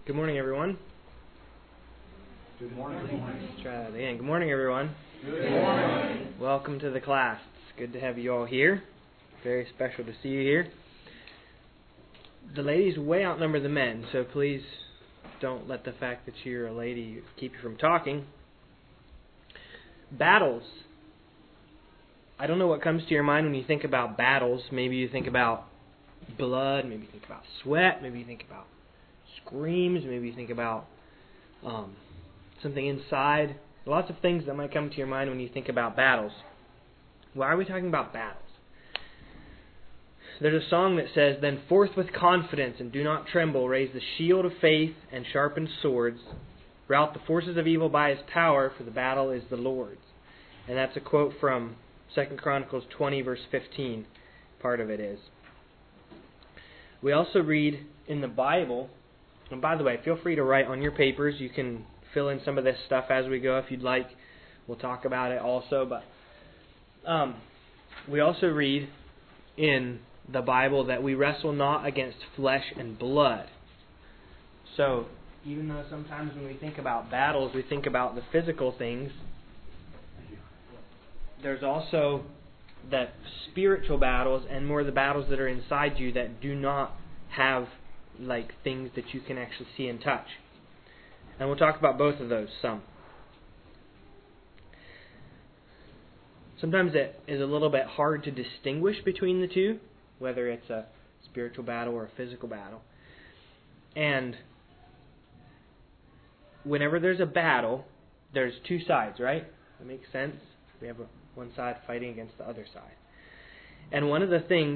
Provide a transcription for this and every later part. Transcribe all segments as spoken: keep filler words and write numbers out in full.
Good morning, everyone. Good morning. Let's try that again. Good morning, everyone. Good morning. Welcome to the class. It's good to have you all here. Very special to see you here. The ladies way outnumber the men, so please don't let the fact that you're a lady keep you from talking. Battles. I don't know what comes to your mind when you think about battles. Maybe you think about blood, maybe you think about sweat, maybe you think about screams, maybe you think about um, something inside. Lots of things that might come to your mind when you think about battles. Why are we talking about battles? There's a song that says, "Then forth with confidence and do not tremble, raise the shield of faith and sharpen swords. Rout the forces of evil by his power, for the battle is the Lord's." And that's a quote from Second Chronicles twenty, verse fifteen. Part of it is. We also read in the Bible, and by the way, feel free to write on your papers. You can fill in some of this stuff as we go if you'd like. We'll talk about it also. But um, we also read in the Bible that we wrestle not against flesh and blood. So even though sometimes when we think about battles, we think about the physical things, there's also the spiritual battles and more the battles that are inside you that do not have like things that you can actually see and touch. And we'll talk about both of those some. Sometimes it is a little bit hard to distinguish between the two, whether it's a spiritual battle or a physical battle. And whenever there's a battle, there's two sides, right? That makes sense. We have a, one side fighting against the other side. And one of the things,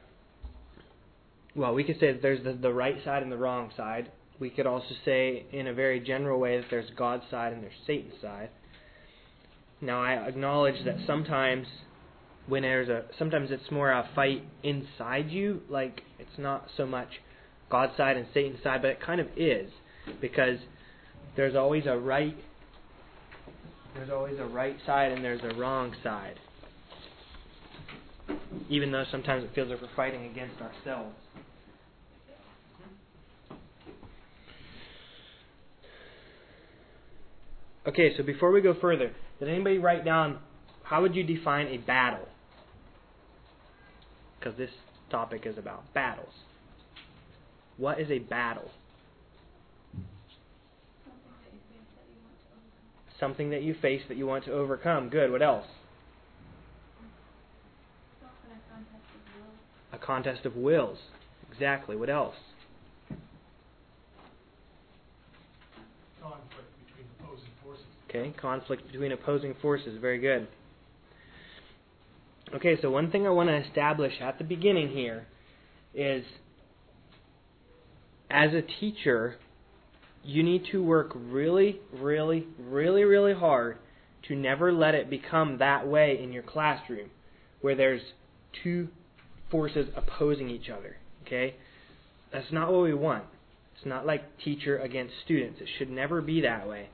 well, we could say that there's the, the right side and the wrong side. We could also say in a very general way that there's God's side and there's Satan's side. Now, I acknowledge that sometimes when there's a, sometimes it's more a fight inside you, like it's not so much God's side and Satan's side, but it kind of is, because there's always a right, there's always a right side and there's a wrong side. Even though sometimes it feels like we're fighting against ourselves. Okay, so before we go further, did anybody write down, how would you define a battle? Because this topic is about battles. What is a battle? Something that you face that you want to overcome. Good. What else? A contest of wills. Exactly. What else? Conflict between opposing forces. Okay, conflict between opposing forces. Very good. Okay, so one thing I want to establish at the beginning here is, as a teacher, you need to work really, really, really, really hard to never let it become that way in your classroom, where there's two forces opposing each other. Okay? That's not what we want. It's not like teacher against students. It should never be that way.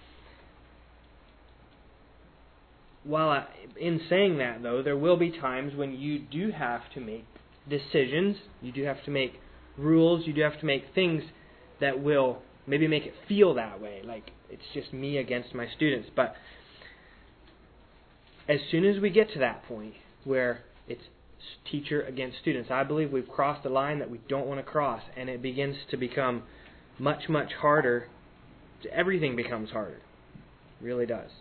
While I, in saying that, though, there will be times when you do have to make decisions. You do have to make rules. You do have to make things that will maybe make it feel that way, like it's just me against my students. But as soon as we get to that point where it's teacher against students, I believe we've crossed a line that we don't want to cross, and it begins to become much, much harder. Everything becomes harder. It really does.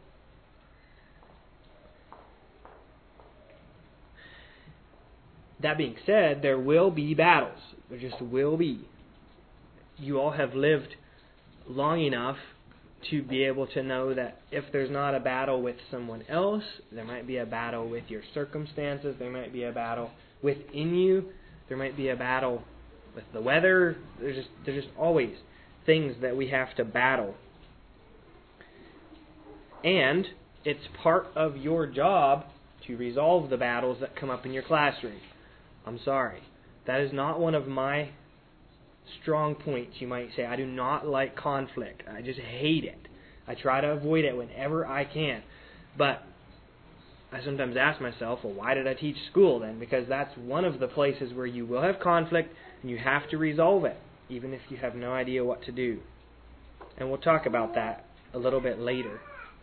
That being said, there will be battles. There just will be. You all have lived long enough to be able to know that if there's not a battle with someone else, there might be a battle with your circumstances, there might be a battle within you, there might be a battle with the weather. There's just, there's just always things that we have to battle. And it's part of your job to resolve the battles that come up in your classroom. I'm sorry. That is not one of my strong points, you might say. I do not like conflict. I just hate it. I try to avoid it whenever I can. But I sometimes ask myself, well, why did I teach school then? Because that's one of the places where you will have conflict and you have to resolve it. even if you have no idea what to do. And we'll talk about that a little bit later.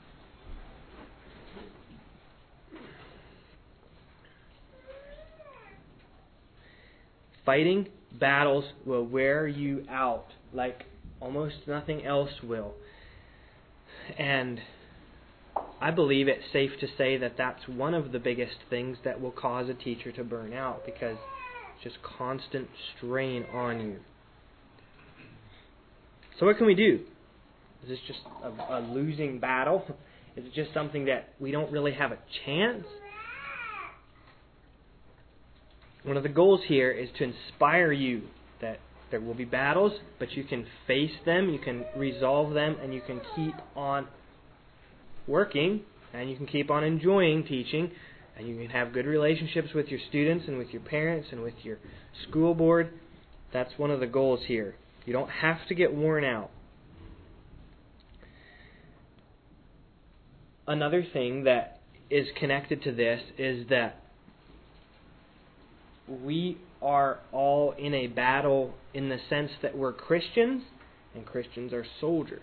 Fighting battles will wear you out like almost nothing else will. And I believe it's safe to say that that's one of the biggest things that will cause a teacher to burn out, because it's just constant strain on you. So what can we do? Is this just a, a losing battle? Is it just something that we don't really have a chance? One of the goals here is to inspire you that there will be battles, but you can face them, you can resolve them, and you can keep on working, and you can keep on enjoying teaching, and you can have good relationships with your students and with your parents and with your school board. That's one of the goals here. You don't have to get worn out. Another thing that is connected to this is that we are all in a battle in the sense that we're Christians, and Christians are soldiers.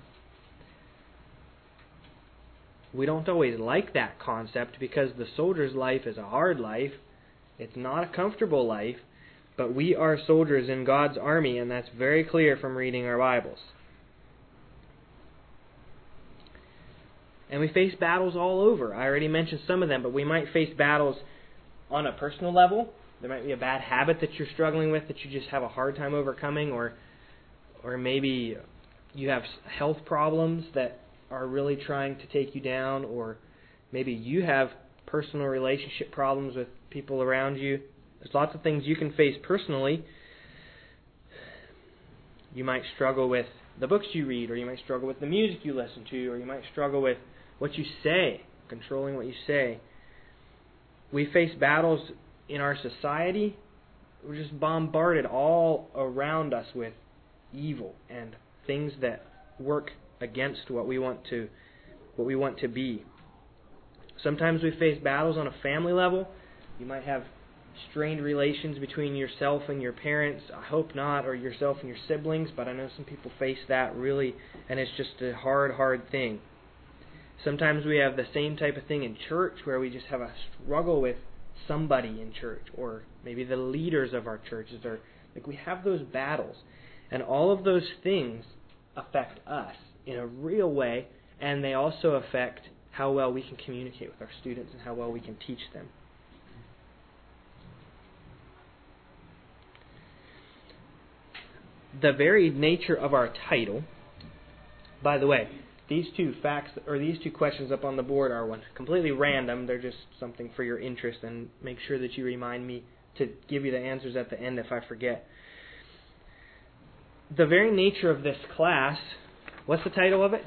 We don't always like that concept, because the soldier's life is a hard life. It's not a comfortable life, but we are soldiers in God's army, and that's very clear from reading our Bibles. And we face battles all over. I already mentioned some of them, but we might face battles on a personal level. There might be a bad habit that you're struggling with that you just have a hard time overcoming, or or maybe you have health problems that are really trying to take you down, or maybe you have personal relationship problems with people around you. There's lots of things you can face personally. You might struggle with the books you read, or you might struggle with the music you listen to, or you might struggle with what you say, controlling what you say. We face battles in our society. We're just bombarded all around us with evil and things that work against what we want to what we want to be. Sometimes we face battles on a family level. You might have strained relations between yourself and your parents. I hope not, or yourself and your siblings, but I know some people face that really, and it's just a hard, hard thing. Sometimes we have the same type of thing in church, where we just have a struggle with somebody in church, or maybe the leaders of our churches, or like we have those battles, and all of those things affect us in a real way, and they also affect how well we can communicate with our students and how well we can teach them. The very nature of our title, by the way, these two facts, or these two questions up on the board are one completely random. They're just something for your interest, and make sure that you remind me to give you the answers at the end if I forget. The very nature of this class, what's the title of it?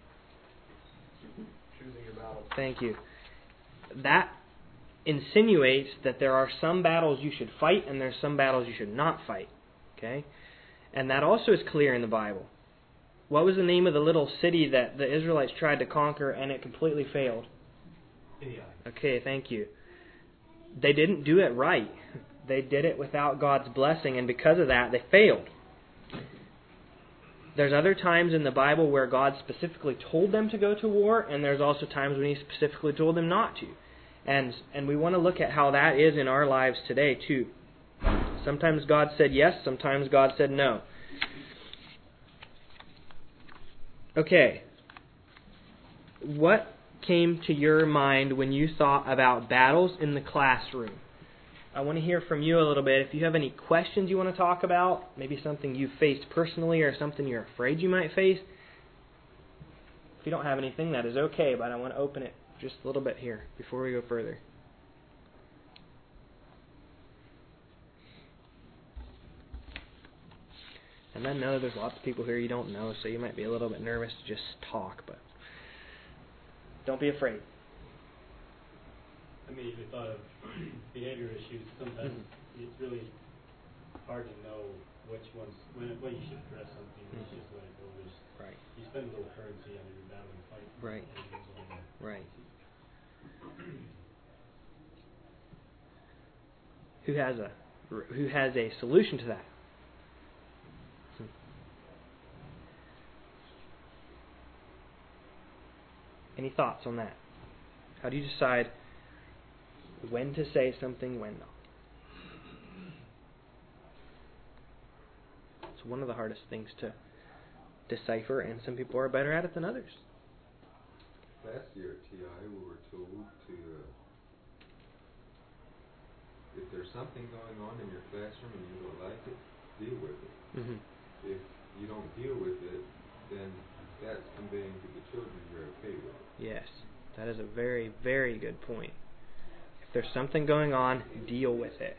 Choosing your battle. Thank you. That insinuates that there are some battles you should fight and there's some battles you should not fight. Okay? And that also is clear in the Bible. What was the name of the little city that the Israelites tried to conquer and it completely failed? Ai. Okay, thank you. They didn't do it right. They did it without God's blessing, and because of that, they failed. There's other times in the Bible where God specifically told them to go to war, and there's also times when He specifically told them not to. And and we want to look at how that is in our lives today, too. Sometimes God said yes, sometimes God said no. Okay. What came to your mind when you thought about battles in the classroom? I want to hear from you a little bit. If you have any questions you want to talk about, maybe something you've faced personally or something you're afraid you might face. If you don't have anything, that is okay, but I want to open it just a little bit here before we go further. And I know there's lots of people here you don't know, so you might be a little bit nervous to just talk, but don't be afraid. I mean, the thought of behavior issues, sometimes mm-hmm. it's really hard to know which ones, when, when you should address something, mm-hmm. it's just let it go. There's, right. You spend a little currency on your battle and fight. Right. Right. Who has a who has a solution to that? Any thoughts on that? How do you decide when to say something, when not? It's one of the hardest things to decipher, and some people are better at it than others. Last year at T I, we were told to, uh, if there's something going on in your classroom and you don't like it, deal with it. Mm-hmm. If you don't deal with it, then that's conveying to the children you're okay with it. Yes, that is a very, very good point. If there's something going on, deal with it.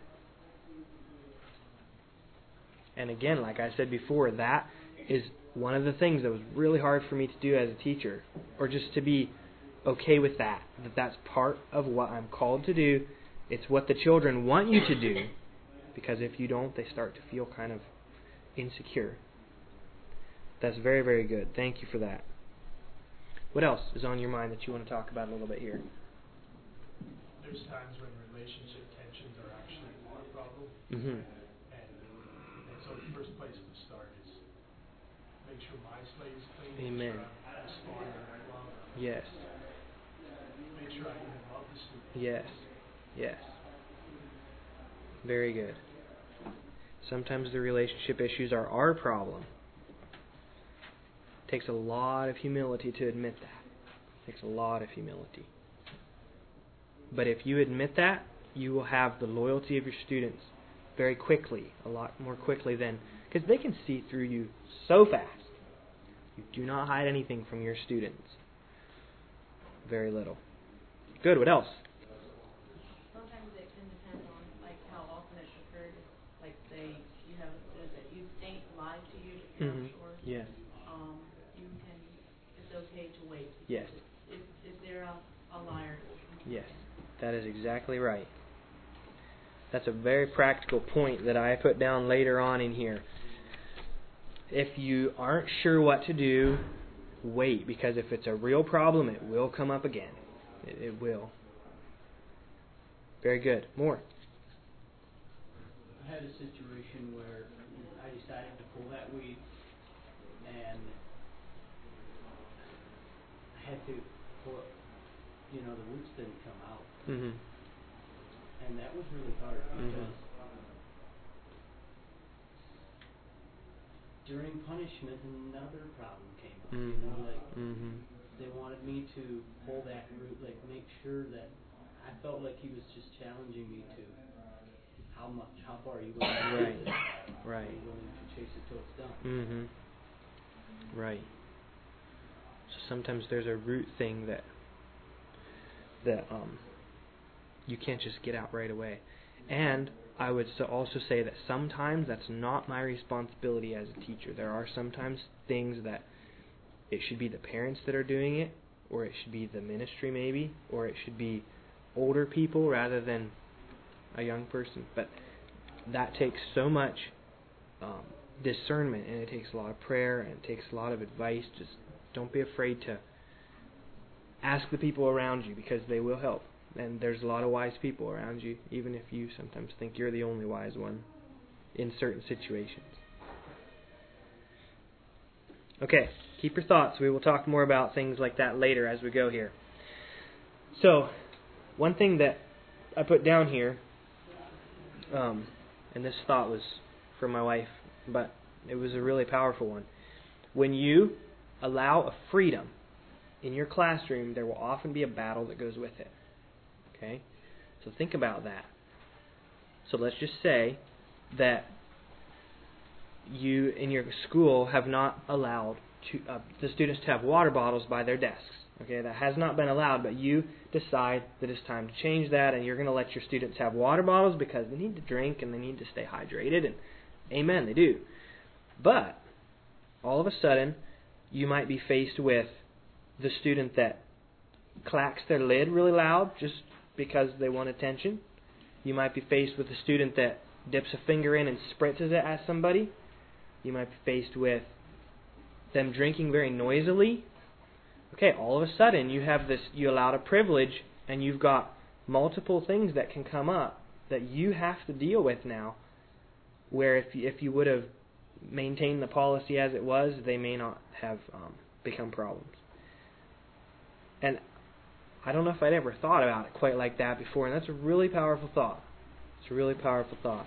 And again, like I said before, that is one of the things that was really hard for me to do as a teacher, or just to be okay with that, that that's part of what I'm called to do. It's what the children want you to do, because if you don't, they start to feel kind of insecure. That's very, very good. Thank you for that. What else is on your mind that you want to talk about a little bit here? There's times when relationship tensions are actually more a problem. Mm-hmm. And, and so the first place to start is make sure my slate is clean. Amen. Make sure I'm responding with love. Yes. Make sure I even love the student. Yes. Yes. Very good. Sometimes the relationship issues are our problem. It takes a lot of humility to admit that. It takes a lot of humility. But if you admit that, you will have the loyalty of your students very quickly, a lot more quickly than, because they can see through you so fast. You do not hide anything from your students. Very little. Good. What else? Sometimes it can depend on like how often it's occurred. Like say you have a student that you think lied to you, but you're Mm-hmm. not sure. Yes. Um, you can. It's okay to wait. Yes. If if they're a, a liar. Yes. That is exactly right. That's a very practical point that I put down later on in here. If you aren't sure what to do, wait, because if it's a real problem, it will come up again. It, it will. Very good. More. I had a situation where I decided to pull that weed, and I had to pull it. You know, the roots didn't come out. Mm-hmm. And that was really hard because Mm-hmm. during punishment, another problem came up. Mm-hmm. You know, like Mm-hmm. they wanted me to pull that root, like make sure that I felt like he was just challenging me to how much, how far are you willing to Right. take this? Right. Are you willing to chase it till it's done? Mm-hmm. Right. So sometimes there's a root thing that that um you can't just get out right away. And I would so also say that sometimes that's not my responsibility as a teacher. There are sometimes things that it should be the parents that are doing it, or it should be the ministry maybe, or it should be older people rather than a young person. But that takes so much um, discernment, and it takes a lot of prayer, and it takes a lot of advice. Just don't be afraid to ask the people around you, because they will help. And there's a lot of wise people around you, even if you sometimes think you're the only wise one in certain situations. Okay, keep your thoughts. We will talk more about things like that later as we go here. So, one thing that I put down here, um, and this thought was from my wife, but it was a really powerful one. When you allow a freedom in your classroom, there will often be a battle that goes with it. Okay? So think about that. So let's just say that you in your school have not allowed to, uh, the students to have water bottles by their desks. Okay, that has not been allowed, but you decide that it's time to change that, and you're going to let your students have water bottles because they need to drink and they need to stay hydrated, and amen, they do. But all of a sudden, you might be faced with the student that clacks their lid really loud just because they want attention. You might be faced with a student that dips a finger in and spritzes it at somebody. You might be faced with them drinking very noisily. Okay, all of a sudden you have this, you allowed a privilege, and you've got multiple things that can come up that you have to deal with now, where if you, if you would have maintained the policy as it was, they may not have um, become problems. And I don't know if I'd ever thought about it quite like that before, and that's a really powerful thought. It's a really powerful thought.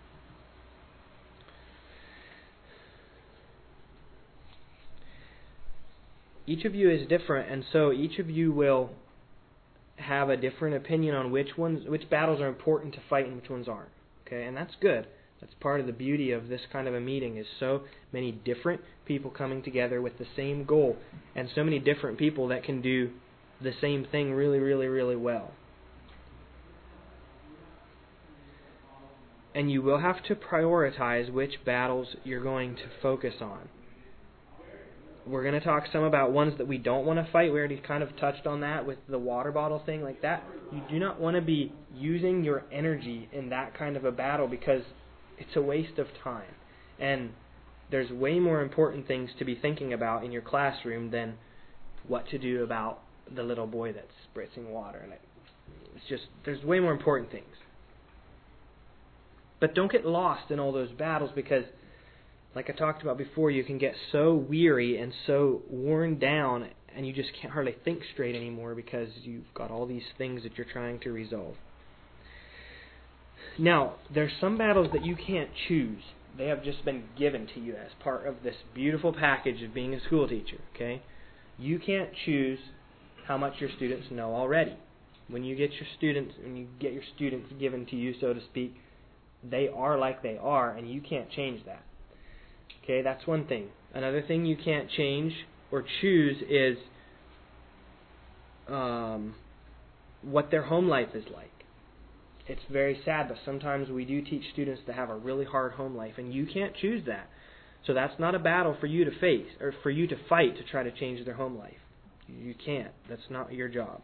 Each of you is different, and so each of you will have a different opinion on which ones, which battles are important to fight and which ones aren't. Okay, and that's good. That's part of the beauty of this kind of a meeting, is so many different people coming together with the same goal, and so many different people that can do the same thing really, really, really well. And you will have to prioritize which battles you're going to focus on. We're going to talk some about ones that we don't want to fight. We already kind of touched on that with the water bottle thing like that. You do not want to be using your energy in that kind of a battle, because it's a waste of time. And there's way more important things to be thinking about in your classroom than what to do about the little boy that's spritzing water. And it's just, there's way more important things. But don't get lost in all those battles, because like I talked about before, you can get so weary and so worn down, and you just can't hardly think straight anymore because you've got all these things that you're trying to resolve. Now, there's some battles that you can't choose. They have just been given to you as part of this beautiful package of being a school teacher. Okay, you can't choose how much your students know already. When you get your students, when you get your students given to you, so to speak, they are like they are, and you can't change that. Okay, that's one thing. Another thing you can't change or choose is um, what their home life is like. It's very sad, but sometimes we do teach students to have a really hard home life, and you can't choose that. So that's not a battle for you to face, or for you to fight to try to change their home life. You can't. That's not your job.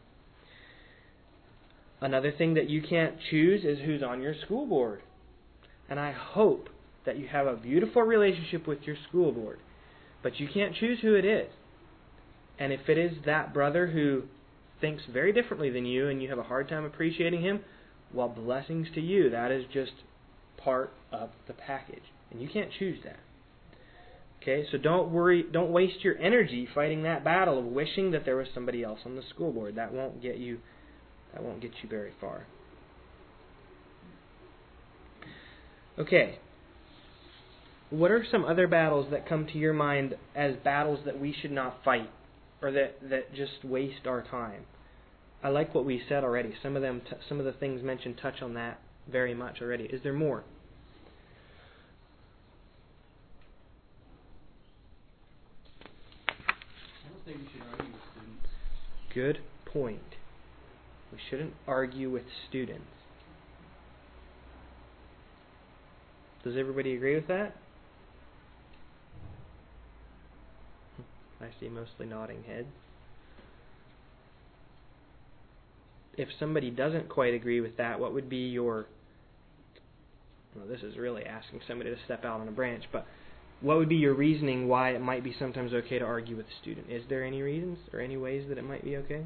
Another thing that you can't choose is who's on your school board. And I hope that you have a beautiful relationship with your school board, but you can't choose who it is. And if it is that brother who thinks very differently than you and you have a hard time appreciating him, well, blessings to you. That is just part of the package, and you can't choose that. Okay, so don't worry, don't waste your energy fighting that battle of wishing that there was somebody else on the school board. That won't get you that won't get you very far. Okay. What are some other battles that come to your mind as battles that we should not fight, or that, that just waste our time? I like what we said already. Some of them, t- some of the things mentioned touch on that very much already. Is there more? I don't think we should argue with students. Good point. We shouldn't argue with students. Does everybody agree with that? I see mostly nodding heads. If somebody doesn't quite agree with that, what would be your... Well, this is really asking somebody to step out on a branch, but what would be your reasoning why it might be sometimes okay to argue with a student? Is there any reasons or any ways that it might be okay?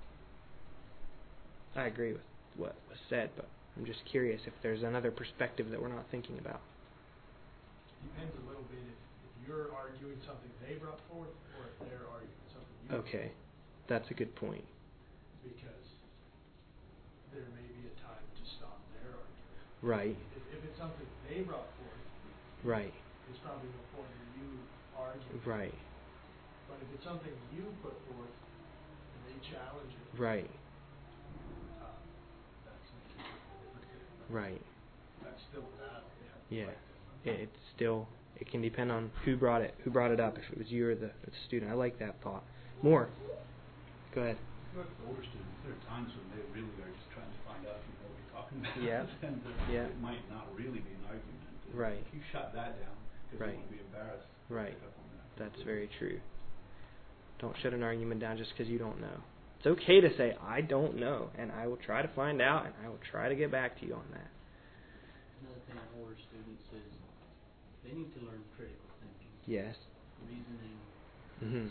I agree with what was said, but I'm just curious if there's another perspective that we're not thinking about. Depends a little bit if, if you're arguing something they brought forth, or if they're arguing something you Okay, that's a good point. because there may be a time to stop their argument. Right, If, if it's something they brought forth, right, there's probably no point in you arguing. right, But if it's something you put forth and they challenge it, right, uh, that's maybe a different thing. right. That's still a battle. They have to Yeah, fight that. it, it's still, it can depend on who brought it, who brought it up, if it was you or the, the student. I like that thought. More. Go ahead. With older students, there are times when they really are just trying to find out if you know what you're talking about. Yeah. and uh, Yeah. it might not really be an argument. And Right. If you shut that down, because Right. you won't be embarrassed. to Right. pick up on that. That's very true. Don't shut an argument down just because you don't know. It's okay to say, I don't know, and I will try to find out, and I will try to get back to you on that. Another thing on older students is they need to learn critical thinking, Yes. reasoning. Mm-hmm.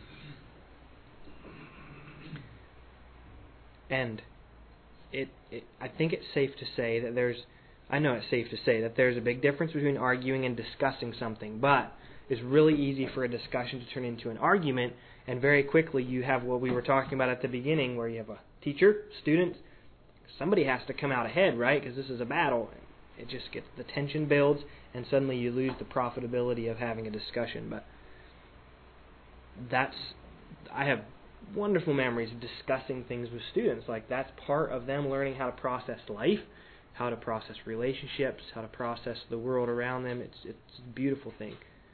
And it, it, I think it's safe to say that there's, I know it's safe to say that there's a big difference between arguing and discussing something, but is really easy for a discussion to turn into an argument, and very quickly you have what we were talking about at the beginning, where you have a teacher, student, somebody has to come out ahead, right? Because this is a battle. It just gets, the tension builds, and suddenly you lose the profitability of having a discussion. But that's, I have wonderful memories of discussing things with students. Like, that's part of them learning how to process life, how to process relationships, how to process the world around them. It's it's a beautiful thing.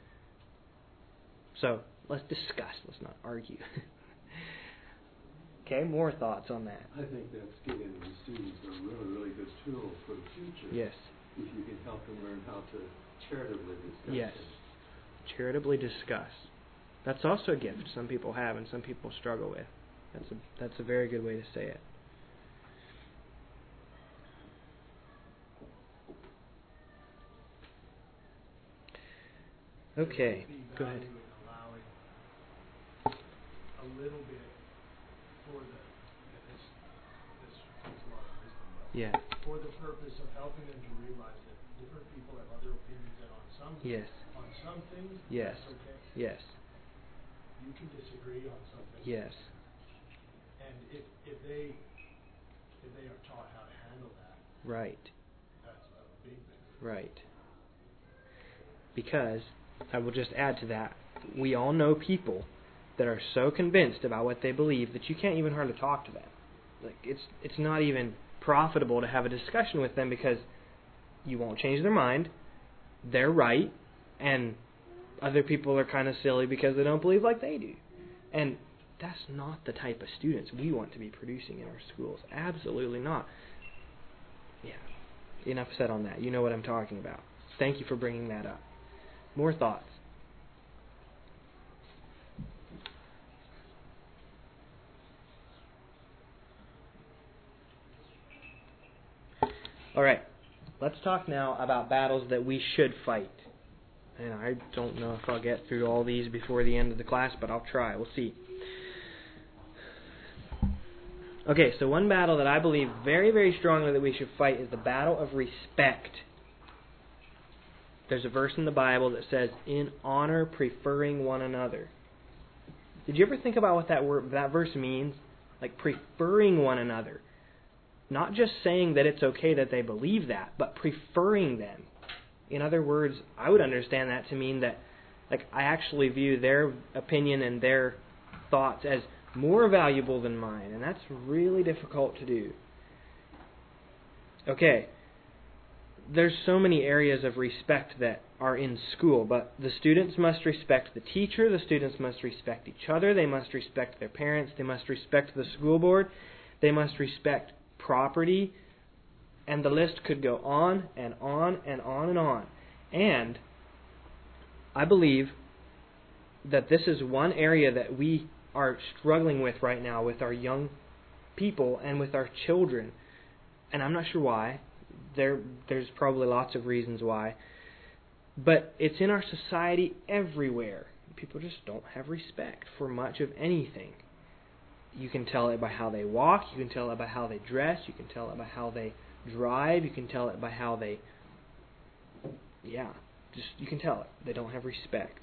So let's discuss. Let's not argue. Okay, more thoughts on that? I think that getting the students a really, really good tool for the future. Yes. If you can help them learn how to charitably discuss Yes. it. Charitably discuss. That's also a gift some people have and some people struggle with. That's a that's a very good way to say it. Okay, go ahead. Value in allowing a little bit for the, and this, this takes a lot of wisdom, but Yeah. for the purpose of helping them to realize that different people have other opinions, and on some Yes. on some things Yes. that's okay. Yes. You can disagree on some things. Yes. And if if they if they are taught how to handle that, Right. that's a big benefit. Right. Because, I will just add to that, we all know people that are so convinced about what they believe that you can't even hardly talk to them. Like, it's it's not even profitable to have a discussion with them because you won't change their mind, they're right, and other people are kind of silly because they don't believe like they do. And that's not the type of students we want to be producing in our schools. Absolutely not. Yeah. Enough said on that. You know what I'm talking about. Thank you for bringing that up. More thoughts? All right. Let's talk now about battles that we should fight. And I don't know if I'll get through all these before the end of the class, but I'll try. We'll see. Okay, so one battle that I believe very, very strongly that we should fight is the battle of respect. There's a verse in the Bible that says, "In honor, preferring one another." Did you ever think about what that word, that verse means? Like, preferring one another. Not just saying that it's okay that they believe that, but preferring them. In other words, I would understand that to mean that, like, I actually view their opinion and their thoughts as more valuable than mine, and that's really difficult to do. Okay, there's so many areas of respect that are in school, but the students must respect the teacher, the students must respect each other, they must respect their parents, they must respect the school board, they must respect property, and the list could go on and on and on and on. And I believe that this is one area that we are struggling with right now with our young people and with our children. And I'm not sure why. There, there's probably lots of reasons why. But it's in our society everywhere. People just don't have respect for much of anything. You can tell it by how they walk. You can tell it by how they dress. You can tell it by how they drive. You can tell it by how they... Yeah, just you can tell it. They don't have respect.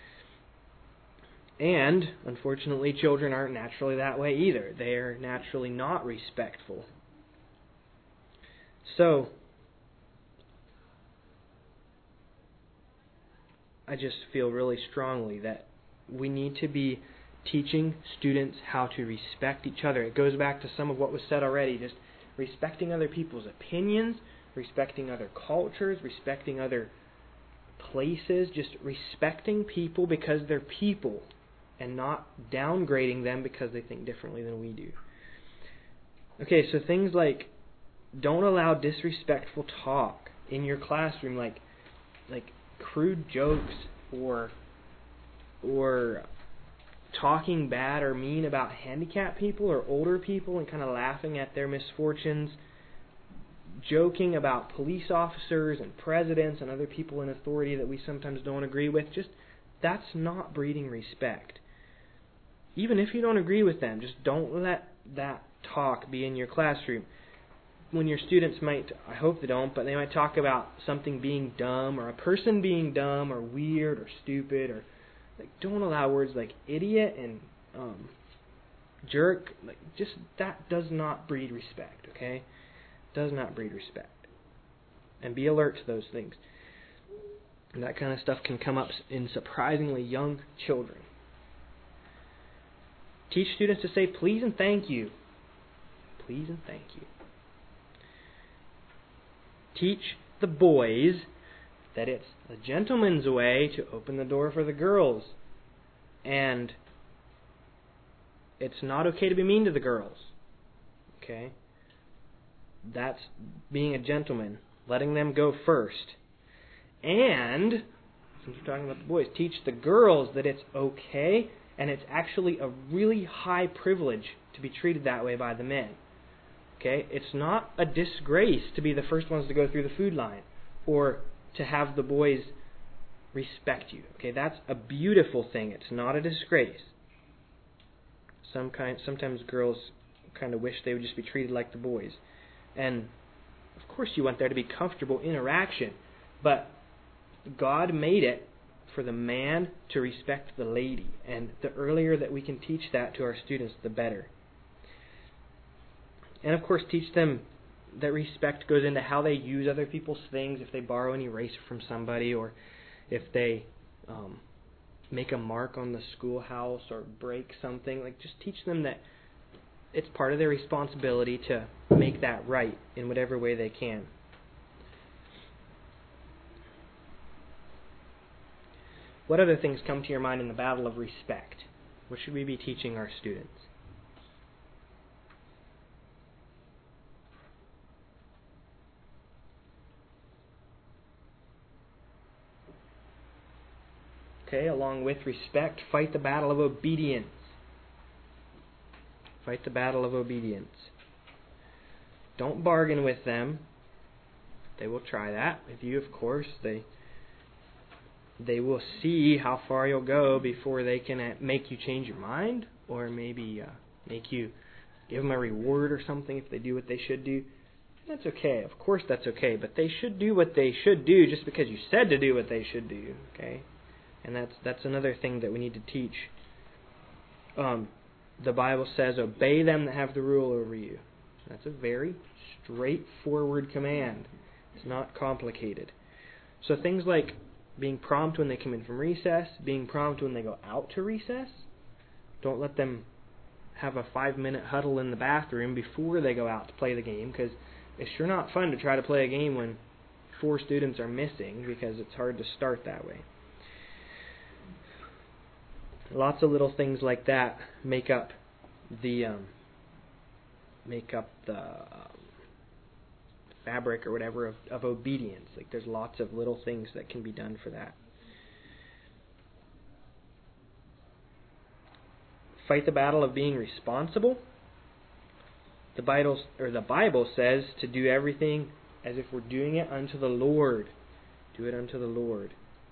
And, unfortunately, children aren't naturally that way either. They are naturally not respectful. So, I just feel really strongly that we need to be teaching students how to respect each other. It goes back to some of what was said already, just respecting other people's opinions, respecting other cultures, respecting other places, just respecting people because they're people and not downgrading them because they think differently than we do. Okay, so things like don't allow disrespectful talk in your classroom, like like crude jokes or or talking bad or mean about handicapped people or older people and kind of laughing at their misfortunes, joking about police officers and presidents and other people in authority that we sometimes don't agree with. Just, that's not breeding respect. Even if you don't agree with them, just don't let that talk be in your classroom. when your students might, I hope they don't, but they might talk about something being dumb or a person being dumb or weird or stupid, or like, don't allow words like idiot and um, jerk. Like, just that does not breed respect. Okay, does not breed respect. And be alert to those things. And that kind of stuff can come up in surprisingly young children. Teach students to say please and thank you. Please and thank you. Teach the boys that it's the gentleman's way to open the door for the girls. And it's not okay to be mean to the girls. Okay? That's being a gentleman. Letting them go first. And, since we're talking about the boys, teach the girls that it's okay and it's actually a really high privilege to be treated that way by the men. Okay? It's not a disgrace to be the first ones to go through the food line or to have the boys respect you. Okay? That's a beautiful thing. It's not a disgrace. Some kind, sometimes girls kind of wish they would just be treated like the boys. And of course you want there to be comfortable interaction, but God made it for the man to respect the lady, and the earlier that we can teach that to our students, the better. And of course teach them that respect goes into how they use other people's things, if they borrow an eraser from somebody, or if they um, make a mark on the schoolhouse or break something. Like, just teach them that it's part of their responsibility to make that right in whatever way they can. What other things come to your mind in the battle of respect? What should we be teaching our students? Okay, along with respect, fight the battle of obedience. Fight the battle of obedience. Don't bargain with them. They will try that with you, of course. They they will see how far you'll go before they can make you change your mind, or maybe uh, make you give them a reward or something if they do what they should do. That's okay. Of course that's okay. But they should do what they should do just because you said to do what they should do. Okay? And that's that's another thing that we need to teach. Um, the Bible says, obey them that have the rule over you. That's a very straightforward command. It's not complicated. So things like being prompt when they come in from recess, being prompt when they go out to recess. Don't let them have a five-minute huddle in the bathroom before they go out to play the game, because it's sure not fun to try to play a game when four students are missing, because it's hard to start that way. Lots of little things like that make up the um, make up the um, fabric or whatever of, of obedience. Like, there's lots of little things that can be done for that. Fight the battle of being responsible. The Bible or the Bible says to do everything as if we're doing it unto the Lord. Do it unto the Lord.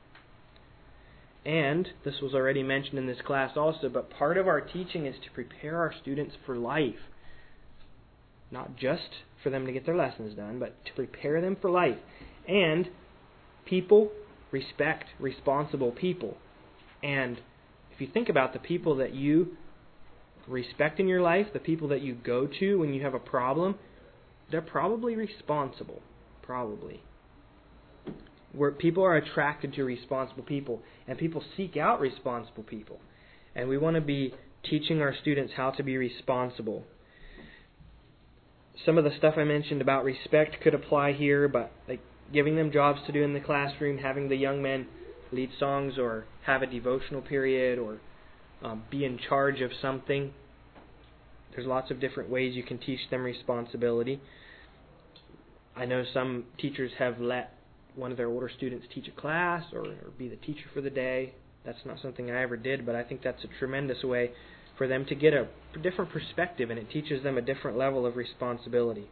And this was already mentioned in this class also, but part of our teaching is to prepare our students for life. Not just for them to get their lessons done, but to prepare them for life. And people respect responsible people. And if you think about the people that you respect in your life, the people that you go to when you have a problem, they're probably responsible. Probably. Where people are attracted to responsible people, and people seek out responsible people. And we want to be teaching our students how to be responsible. Some of the stuff I mentioned about respect could apply here, but like giving them jobs to do in the classroom, having the young men lead songs or have a devotional period or um, be in charge of something. There's lots of different ways you can teach them responsibility. I know some teachers have let one of their older students teach a class or, or be the teacher for the day. That's not something I ever did, but I think that's a tremendous way for them to get a different perspective, and it teaches them a different level of responsibility.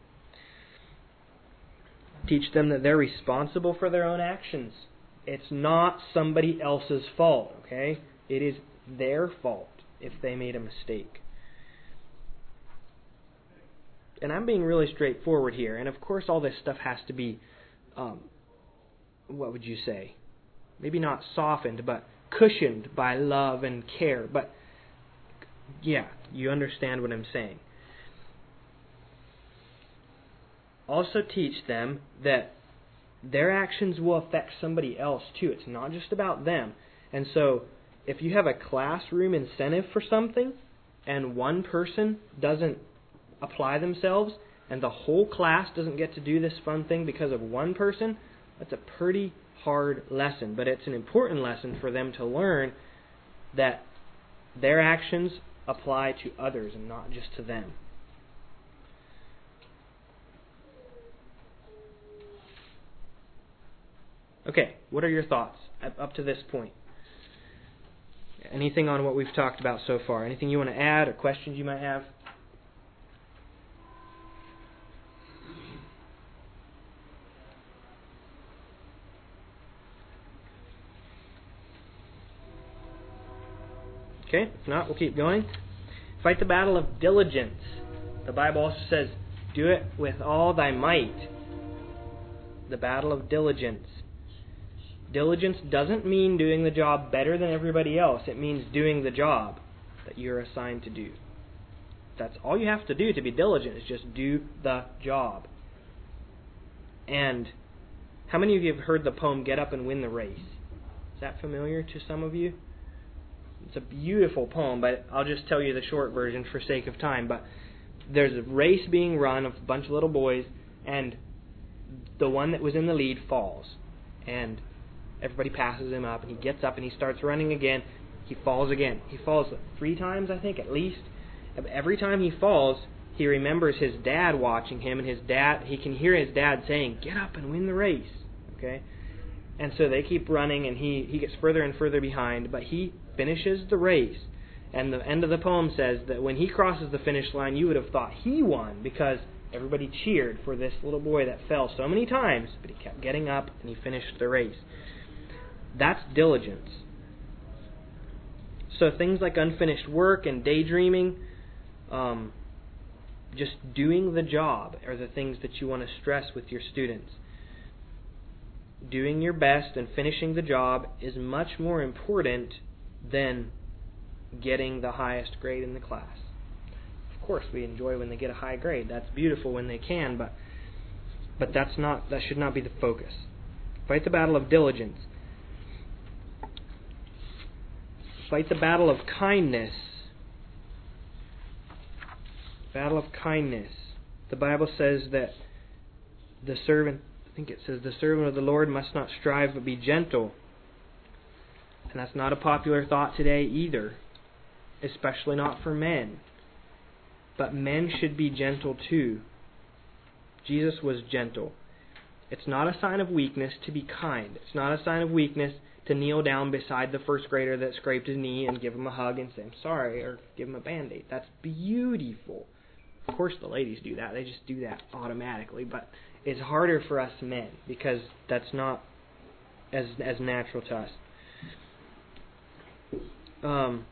Teach them that they're responsible for their own actions. It's not somebody else's fault, okay? It is their fault if they made a mistake. and I'm being really straightforward here, and of course all this stuff has to be, um, what would you say? Maybe not softened, but cushioned by love and care. But, yeah, you understand what I'm saying. Also teach them that their actions will affect somebody else too. It's not just about them. And so, if you have a classroom incentive for something, and one person doesn't apply themselves, and the whole class doesn't get to do this fun thing because of one person, that's a pretty hard lesson. But it's an important lesson for them to learn that their actions apply to others and not just to them. Okay, what are your thoughts up to this point? Anything on what we've talked about so far? Anything you want to add or questions you might have? Okay, if not, we'll keep going. Fight the battle of diligence. The Bible also says, do it with all thy might. The battle of diligence. Diligence doesn't mean doing the job better than everybody else. It means doing the job that you're assigned to do. That's all you have to do to be diligent, is just do the job. And how many of you have heard the poem, Get Up and Win the Race? Is that familiar to some of you? It's a beautiful poem, but I'll just tell you the short version for sake of time. But there's a race being run of a bunch of little boys, and the one that was in the lead falls. And everybody passes him up, and he gets up and he starts running again. He falls again. He falls three times, I think, at least. Every time he falls, he remembers his dad watching him, and his dad, he can hear his dad saying, "Get up and win the race." Okay? And so they keep running, and he, he gets further and further behind, but he finishes the race. And the end of the poem says that when he crosses the finish line, you would have thought he won, because everybody cheered for this little boy that fell so many times, but he kept getting up and he finished the race. That's diligence. So things like unfinished work and daydreaming, um, just doing the job, are the things that you want to stress with your students. Doing your best and finishing the job is much more important than getting the highest grade in the class. Of course, we enjoy when they get a high grade. That's beautiful when they can, but but that's not that should not be the focus. Fight the battle of diligence. Fight the battle of kindness. Battle of kindness. The Bible says that the servant, I think it says, the servant of the Lord must not strive but be gentle. And that's not a popular thought today either, especially not for men. But men should be gentle too. Jesus was gentle. It's not a sign of weakness to be kind. It's not a sign of weakness to kneel down beside the first grader that scraped his knee and give him a hug and say, "I'm sorry," or give him a Band-Aid. That's beautiful. Of course the ladies do that. They just do that automatically. But it's harder for us men because that's not as as natural to us. Um,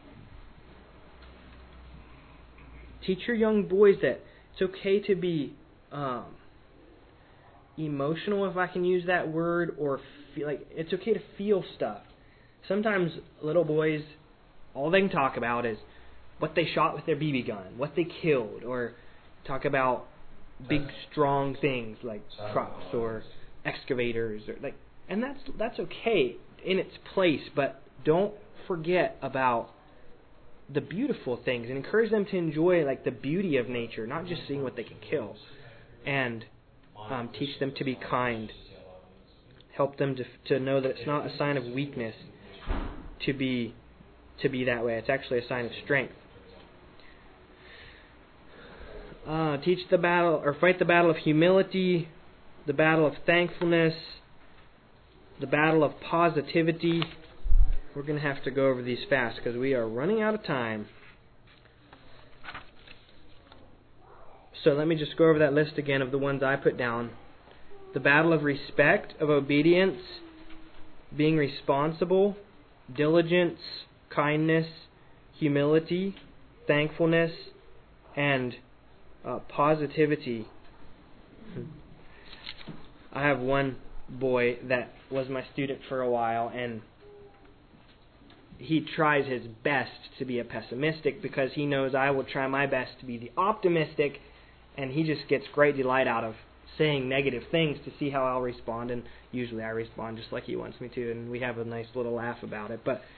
teach your young boys that it's okay to be um, emotional, if I can use that word, or feel like it's okay to feel stuff. Sometimes little boys, all they can talk about is what they shot with their B B gun, what they killed, or talk about big, strong things like trucks or excavators, or like, and that's that's okay in its place, but don't forget about the beautiful things and encourage them to enjoy like the beauty of nature, not just seeing what they can kill. And um, teach them to be kind. Help them to to know that it's not a sign of weakness to be to be that way. It's actually a sign of strength. Uh, teach the battle or fight the battle of humility, the battle of thankfulness, the battle of positivity. We're going to have to go over these fast because we are running out of time. So let me just go over that list again of the ones I put down. The battle of respect, of obedience, being responsible, diligence, kindness, humility, thankfulness, and uh, positivity. I have one boy that was my student for a while, and he tries his best to be a pessimistic because he knows I will try my best to be the optimistic, and he just gets great delight out of saying negative things to see how I'll respond, and usually I respond just like he wants me to, and we have a nice little laugh about it. But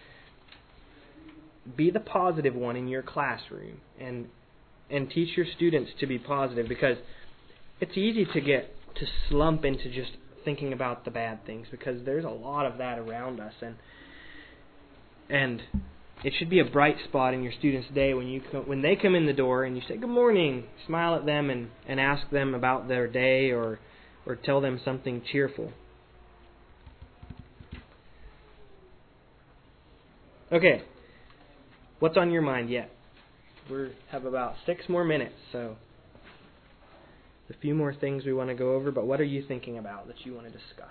be the positive one in your classroom, and and teach your students to be positive, because it's easy to get to slump into just thinking about the bad things, because there's a lot of that around us, and and it should be a bright spot in your students' day when you come, when they come in the door and you say good morning, smile at them and, and ask them about their day, or or tell them something cheerful. Okay, what's on your mind yet? We have about six more minutes, so a few more things we want to go over, but what are you thinking about that you want to discuss?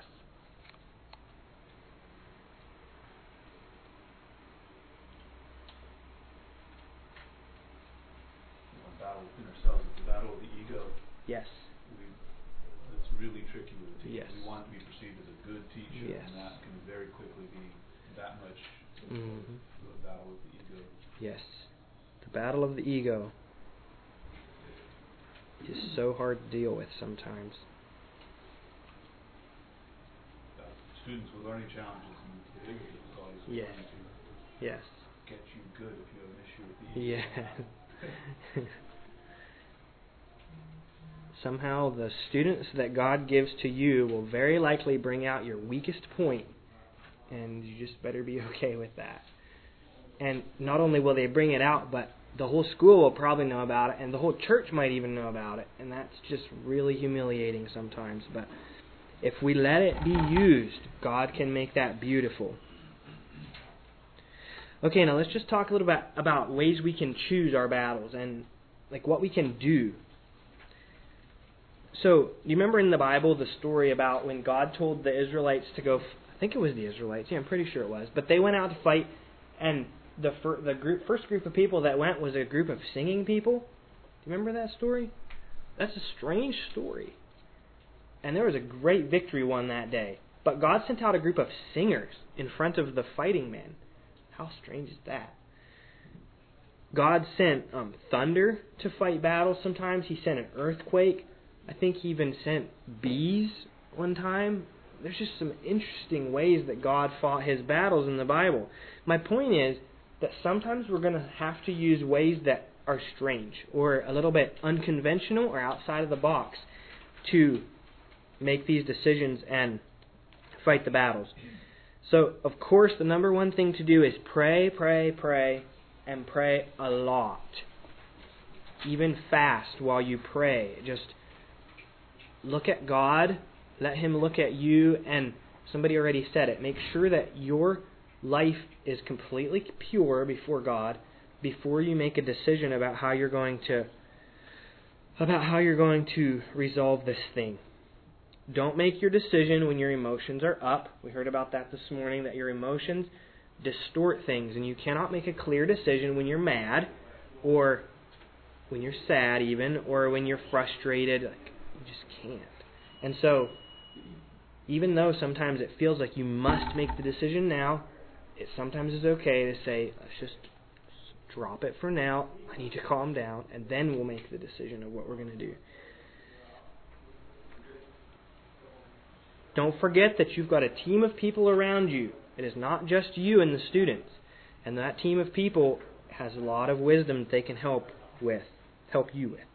A battle within ourselves, it's a battle of the ego. Yes. We, it's really tricky with a teacher. Yes. We want to be perceived as a good teacher, Yes. and that can very quickly be that much Mm-hmm. of a battle with the ego. Yes. The battle of the ego is so hard to deal with sometimes. Uh, students with learning challenges and behavior difficulties are Yes. going to Yes. get you good if you have an issue with the ego. Yeah. Somehow the students that God gives to you will very likely bring out your weakest point, and you just better be okay with that. And not only will they bring it out, but the whole school will probably know about it, and the whole church might even know about it, and that's just really humiliating sometimes. But if we let it be used, God can make that beautiful. Okay, now let's just talk a little bit about ways we can choose our battles and like what we can do. So, you remember in the Bible the story about when God told the Israelites to go, I think it was the Israelites, yeah, I'm pretty sure it was, but they went out to fight, and the fir- the group, first group of people that went was a group of singing people. Do you remember that story? That's a strange story. And there was a great victory won that day. But God sent out a group of singers in front of the fighting men. How strange is that? God sent um, thunder to fight battles sometimes. He sent an earthquake. I think He even sent bees one time. There's just some interesting ways that God fought His battles in the Bible. My point is that sometimes we're going to have to use ways that are strange or a little bit unconventional or outside of the box to make these decisions and fight the battles. So, of course, the number one thing to do is pray, pray, pray, and pray a lot. Even fast while you pray. Just look at God, let Him look at you, and somebody already said it. Make sure that your life is completely pure before God before you make a decision about how you're going to about how you're going to resolve this thing. Don't make your decision when your emotions are up. We heard about that this morning, that your emotions distort things, and you cannot make a clear decision when you're mad, or when you're sad even, or when you're frustrated. Like, you just can't. And so, even though sometimes it feels like you must make the decision now, it sometimes is okay to say, let's just drop it for now. I need to calm down, and then we'll make the decision of what we're going to do. Don't forget that you've got a team of people around you. It is not just you and the students. And that team of people has a lot of wisdom that they can help with, help you with.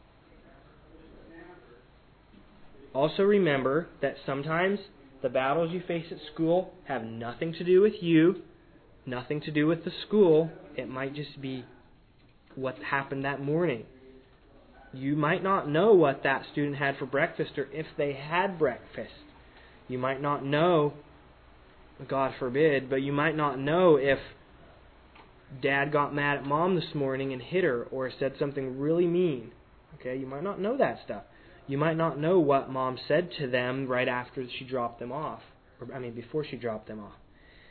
Also remember that sometimes the battles you face at school have nothing to do with you, nothing to do with the school. It might just be what happened that morning. You might not know what that student had for breakfast, or if they had breakfast. You might not know, God forbid, but you might not know if Dad got mad at Mom this morning and hit her, or said something really mean. Okay, you might not know that stuff. You might not know what Mom said to them right after she dropped them off. Or, I mean, before she dropped them off.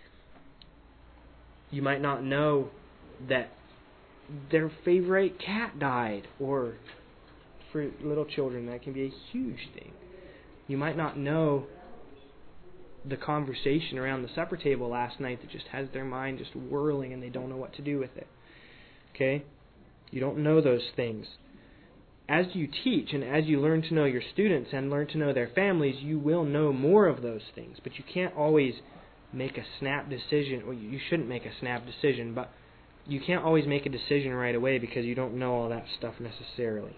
You might not know that their favorite cat died, or for little children, that can be a huge thing. You might not know the conversation around the supper table last night that just has their mind just whirling and they don't know what to do with it. Okay? You don't know those things. As you teach and as you learn to know your students and learn to know their families, you will know more of those things. But you can't always make a snap decision. Well, you shouldn't make a snap decision, but you can't always make a decision right away because you don't know all that stuff necessarily.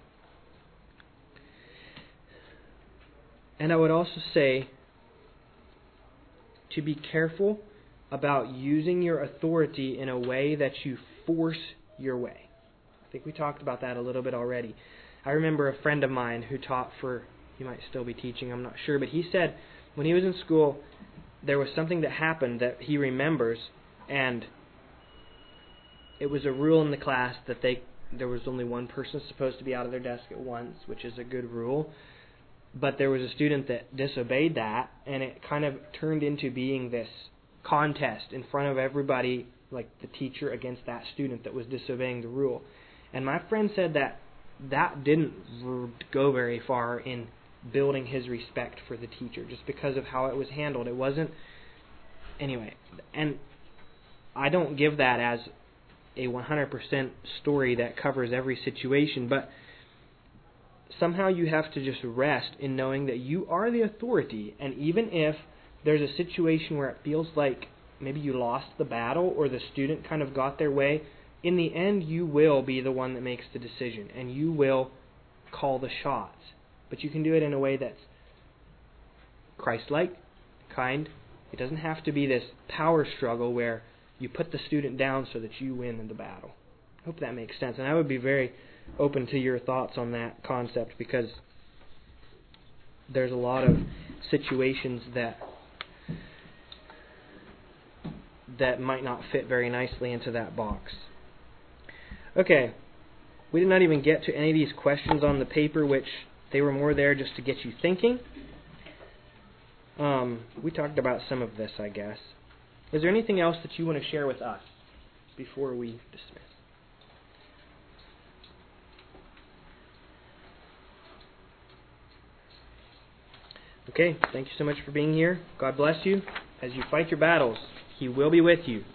And I would also say to be careful about using your authority in a way that you force your way. I think we talked about that a little bit already. I remember a friend of mine who taught for, he might still be teaching, I'm not sure, but he said when he was in school, there was something that happened that he remembers, and it was a rule in the class that they there was only one person supposed to be out of their desk at once, which is a good rule. But there was a student that disobeyed that, and it kind of turned into being this contest in front of everybody, like the teacher against that student that was disobeying the rule. And my friend said that that didn't go very far in building his respect for the teacher, just because of how it was handled. It wasn't... Anyway, and I don't give that as a one hundred percent story that covers every situation, but somehow you have to just rest in knowing that you are the authority, and even if there's a situation where it feels like maybe you lost the battle or the student kind of got their way, in the end you will be the one that makes the decision, and you will call the shots. But you can do it in a way that's Christ-like, kind. It doesn't have to be this power struggle where you put the student down so that you win in the battle. I hope that makes sense. And I would be very open to your thoughts on that concept, because there's a lot of situations that that might not fit very nicely into that box. Okay, we did not even get to any of these questions on the paper, which they were more there just to get you thinking. Um, we talked about some of this, I guess. Is there anything else that you want to share with us before we dismiss? Okay, thank you so much for being here. God bless you. As you fight your battles, He will be with you.